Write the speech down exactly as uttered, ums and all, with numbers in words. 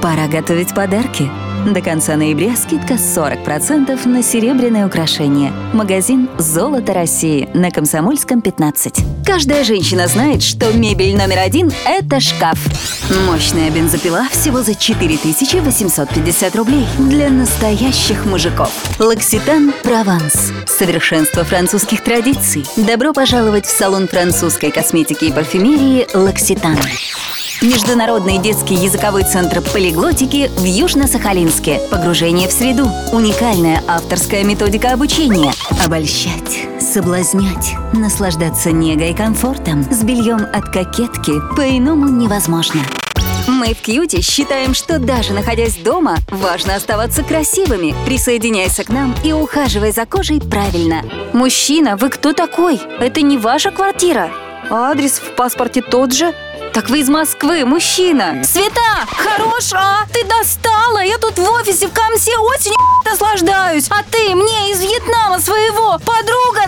Пора готовить подарки. До конца ноября скидка сорок процентов на серебряные украшения. Магазин «Золото России» на Комсомольском, пятнадцать. Каждая женщина знает, что мебель номер один – это шкаф. Мощная бензопила всего за четыре тысячи восемьсот пятьдесят рублей для настоящих мужиков. L'Occitane Provence. Совершенство французских традиций. Добро пожаловать в салон французской косметики и парфюмерии L'Occitane. Международный детский языковой центр полиглотики в Южно-Сахалинске. Погружение в среду. Уникальная авторская методика обучения. Обольщать, соблазнять, наслаждаться негой и комфортом. С бельем от кокетки по-иному невозможно. Мы в Кьюти считаем, что даже находясь дома, важно оставаться красивыми. Присоединяйся к нам и ухаживай за кожей правильно. Мужчина, вы кто такой? Это не ваша квартира. Адрес в паспорте тот же. Так вы из Москвы, мужчина. Света, хорош, а? Ты достала. Я тут в офисе в Комсе очень наслаждаюсь. А ты мне из Вьетнама своего. Подруга